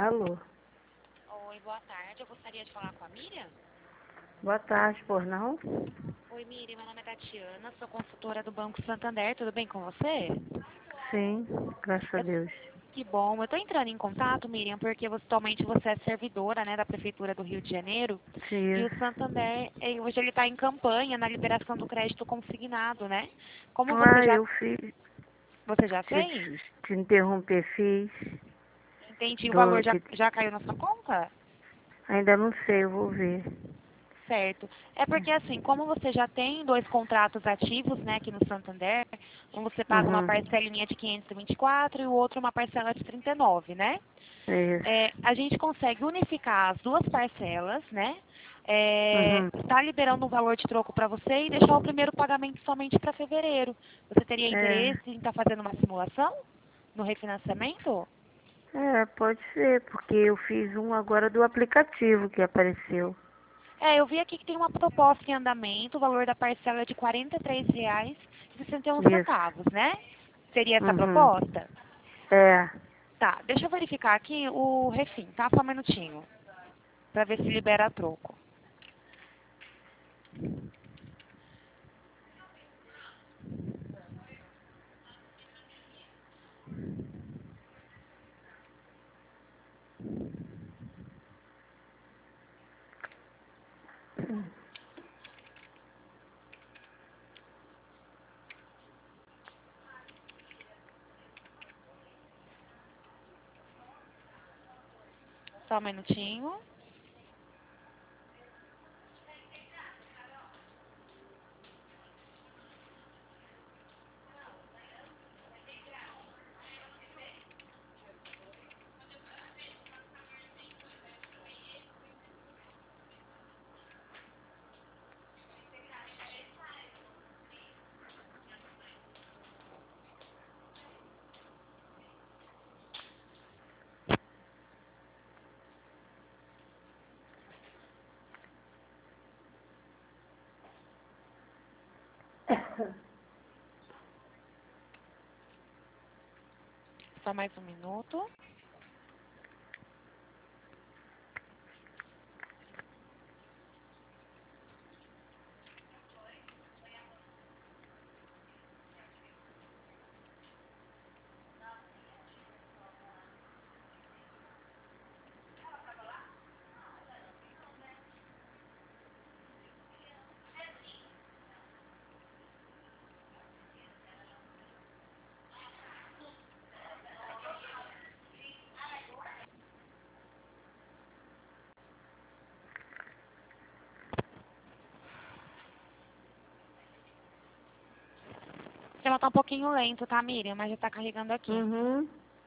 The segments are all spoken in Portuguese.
Alô, Oi, boa tarde. Eu gostaria de falar com a Miriam. boa tarde, por não? Oi, Miriam. Meu nome é Tatiana, sou consultora do Banco Santander. Tudo bem com você? Sim, graças a Eu- Deus. Que bom. Eu estou entrando em contato, Miriam, porque atualmente você é servidora, né, da Prefeitura do Rio de Janeiro. E Sim. o Santander, hoje ele está em campanha na liberação do crédito consignado, né? Como Ah, eu fiz, você já te, fez? te interromper, fiz. Entendi. O valor Do, já, que, já caiu na sua conta? ainda não sei, eu vou ver. Certo. É porque assim, como você já tem dois contratos ativos, né, aqui no Santander, um você paga uma Uhum, parcelinha de 524 e o outro uma parcela de 39, né? isso. A gente consegue unificar as duas parcelas, né? Uhum. Está liberando um valor de troco para você e deixar o primeiro pagamento somente para fevereiro. Você teria É, interesse em estar fazendo uma simulação no refinanciamento? pode ser, porque eu fiz um agora do aplicativo que apareceu. Eu vi aqui que tem uma proposta em andamento, o valor da parcela é de R$ 43,61, Isso. né? Seria essa Uhum. proposta? É, Tá, deixa eu verificar aqui o refim, tá? Só um minutinho, para ver se libera troco. Só um minutinho. Só mais um minuto. O sistema tá um pouquinho lento, tá, Miriam? Mas já tá carregando aqui. uhum.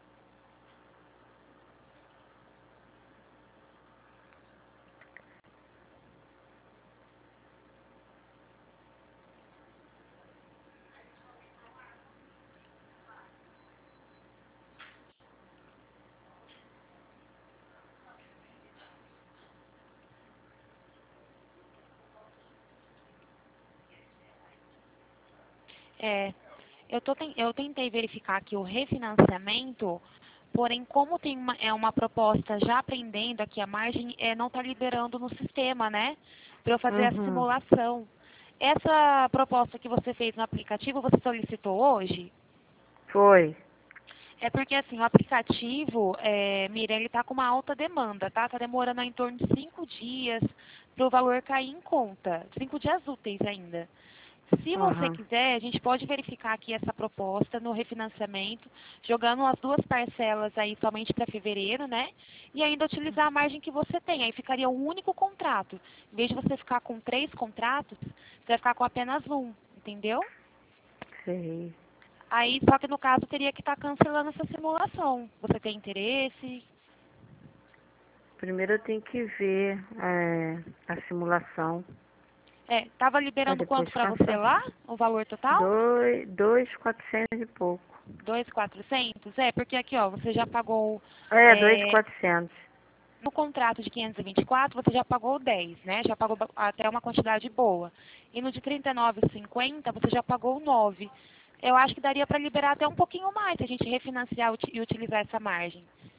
É, eu tentei verificar aqui o refinanciamento, porém, como tem uma proposta já pendendo aqui, a margem não está liberando no sistema, né? Para eu fazer a Uhum. simulação. Essa proposta que você fez no aplicativo, você solicitou hoje? Foi. É porque, assim, o aplicativo, Miriam, ele está com uma alta demanda, tá? Está demorando em torno de 5 dias para o valor cair em conta. 5 dias úteis ainda. Se você Uhum. quiser, a gente pode verificar aqui essa proposta no refinanciamento, jogando as duas parcelas aí somente para fevereiro, né? E ainda utilizar a margem que você tem. Aí ficaria um único contrato. Em vez de você ficar com 3 contratos, você vai ficar com apenas um, entendeu? Sei. Aí, só que no caso, teria que estar cancelando essa simulação. Você tem interesse? Primeiro eu tenho que ver a simulação. Tava Pra liberando depois quanto para você cancelar. lá? O valor total? Dois, 400 e pouco. 2.400. Porque aqui, ó, você já pagou Dois, é, 400. no contrato de 524, você já pagou 10, né? Já pagou até uma quantidade boa. E no de 39,50, você já pagou 9. Eu acho que daria para liberar até um pouquinho mais se a gente refinanciar e utilizar essa margem.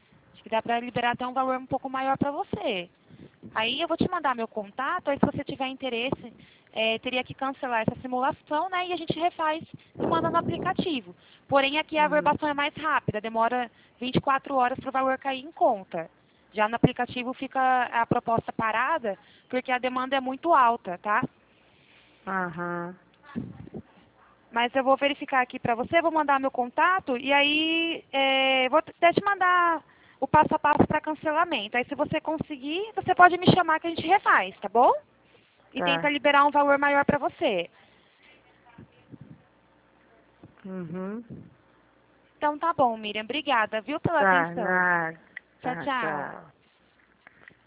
E dá para liberar até um valor um pouco maior para você. Aí eu vou te mandar meu contato, aí se você tiver interesse, teria que cancelar essa simulação, né? E a gente refaz e manda no aplicativo. Porém, aqui a Uhum. averbação é mais rápida, demora 24 horas para o valor cair em conta. Já no aplicativo fica a proposta parada, porque a demanda é muito alta, tá? Aham. Mas eu vou verificar aqui para você, vou mandar meu contato e aí vou até te mandar o passo a passo para cancelamento. Aí se você conseguir, você pode me chamar que a gente refaz, tá bom? E tenta Tá. liberar um valor maior para você. Uhum. Então tá bom, Miriam. Obrigada, viu, pela Tá, atenção. nada. Tchau, Tá, tchau. tchau.